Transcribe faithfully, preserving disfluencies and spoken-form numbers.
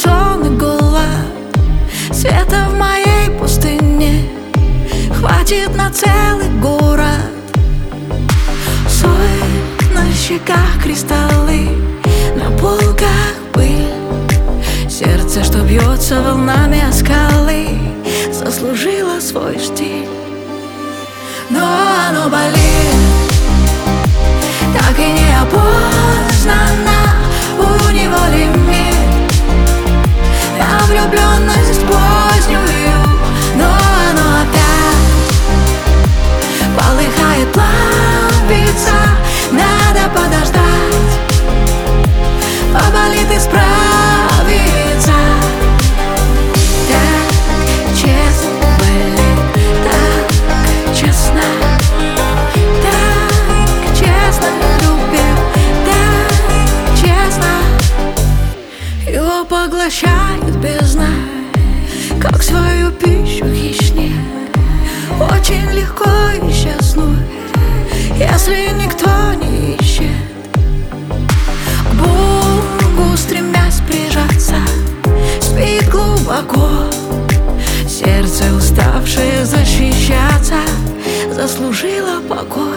сон и голод. Света в моей пустыне хватит на целый город. Соль на щеках, кристаллы, на полках пыль. Сердце, что бьется волнами о скалы, заслужило свой штиль. Но оно болит, так и не опознано. У него лимит на влюбленность позднюю, но оно опять полыхает, плавится. Надо подождать, поболит и справится. Так честно болит, так честно, так честно любит, так честно. Его поглощает бездна, как свою пищу хищник. Очень легко исчезнуть, если никто не ищет. К Богу стремясь прижаться, спит глубоко. Сердце, уставшее защищаться, заслужило покой.